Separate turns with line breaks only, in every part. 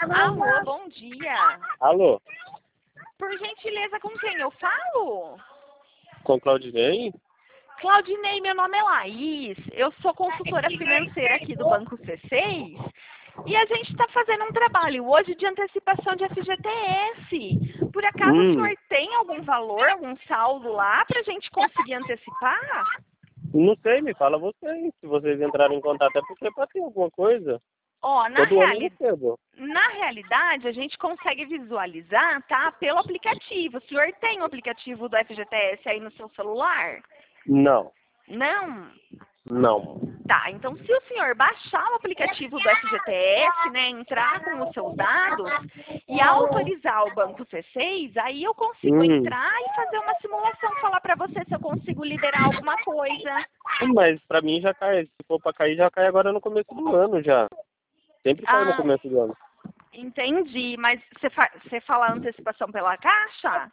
Alô, bom dia.
Alô,
Por gentileza, com quem eu falo?
com Claudinei?
Claudinei, meu nome é Laís. Eu sou consultora financeira aqui do Banco C6 e a gente está fazendo um trabalho hoje de antecipação de FGTS. Por acaso o senhor tem algum valor, algum saldo lá para a gente conseguir antecipar?
Não sei, me fala vocês. Se vocês entrarem em contato é porque pode ter alguma coisa.
Ó,
Todo ano eu recebo.
na realidade, a gente consegue visualizar, tá? Pelo aplicativo. O senhor tem o aplicativo do FGTS aí no seu celular?
Não,
Não?
não.
Tá, então se o senhor baixar o aplicativo do FGTS, né, entrar com os seus dados e autorizar o Banco C6, aí eu consigo entrar e fazer uma simulação, falar para você se eu consigo liberar alguma coisa.
Mas pra mim já cai. Se for pra cair, já cai agora no começo do ano já. Sempre cai no
Ah,
começo do ano.
entendi, mas você fala antecipação pela Caixa?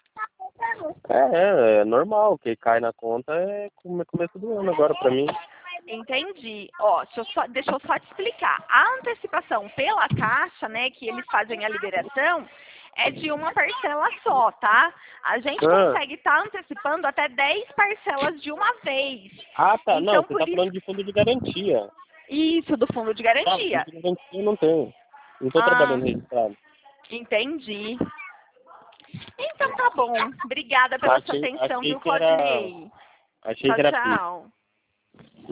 É normal. O que cai na conta é começo do ano agora pra mim.
Entendi. Ó, deixa eu só te explicar. A antecipação pela Caixa, né, que eles fazem a liberação, é de uma parcela só, tá? A gente consegue estar antecipando até 10 parcelas de uma vez.
Ah, tá. Não,
Então,
você
por
tá
isso,
falando de fundo de garantia.
isso do fundo de
Ah, fundo
garantia.
de garantia eu não tenho. Não tô
Ah,
trabalhando registrado.
entendi. Então tá bom. Obrigada pela sua atenção,
Achei
viu,
que era.
Claudinei?
Achei
Tchau,
que era PIX.
tchau.